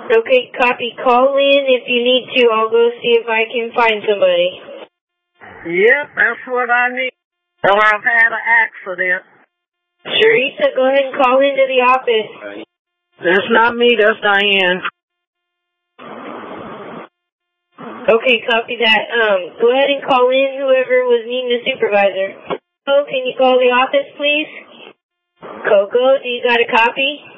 Okay, copy. Call in if you need to. I'll go see if I can find somebody. Yep, that's what I need. Or I've had an accident. Sharita, go ahead and call into the office. That's not me, that's Diane. Okay, copy that. Go ahead and call in whoever was needing a supervisor. Oh, can you call the office, please? Coco, do you got a copy?